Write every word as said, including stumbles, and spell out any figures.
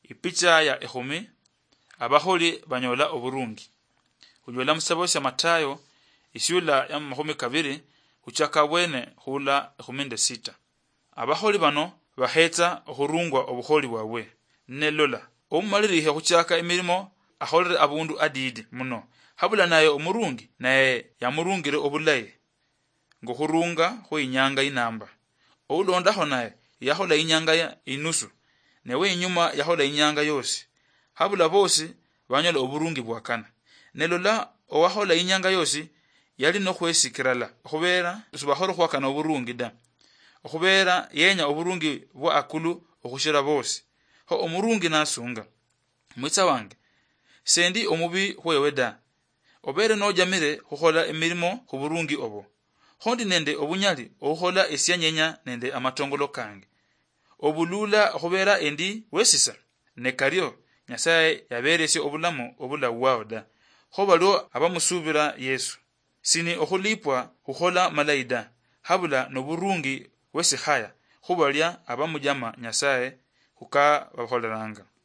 Ipicha ya ehumi abaholi banyola oburungi. Hunyola musabo sya Matayo isyula ya mahumi kabiri uchaka wene hula ehumi sita. Abaholi bano baheta ohurungwa obuholi bwawe. Nelola omumalirihe huchaka emirimo aholere abundu adidi muno. Habula naye omurungi naye yamurungire obulaye ngo hurunga ho inyanga inamba. Oulondaho naye yahola inyanga ya inusu newe inyuma yahola inyanga yose. Habula bosi banyola oburungi bwakana. Nelola owahola inyanga yose yali no kwesikirala hubera subahoro hwakana oburungi da. Hubera yenya oburungi bwa akulu okushira bosi. Ho omurungi nasunga. Mwitsa wange sendi omubi hwewe da. Obere no jamire huhola emirimo huburungi obo. Hondi nende obunyali ohola esyanyenya nende amatongolo kange. Obulula hubera endi wesisa nekaryo Nyasaye yaberesye obulamu obula wao da. Hobalo abamusubira Yesu. Sini ohulipwa huhola malaida. Habula noburungi wesi haya hubalya abamujama Nyasaye huka baholeranga.